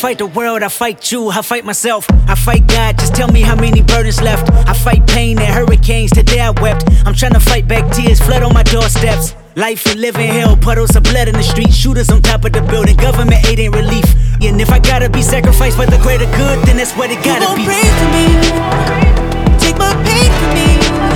fight the world, I fight you, I fight myself, I fight God, just tell me how many burdens left. I fight pain and hurricanes, today I wept. I'm trying to fight back tears, flood on my doorsteps. Life and living hell, puddles of blood in the street, shooters on top of the building, government aid ain't relief. And if I gotta be sacrificed for the greater good, then that's what it gotta be. You gon' pray for me, take my pain from me.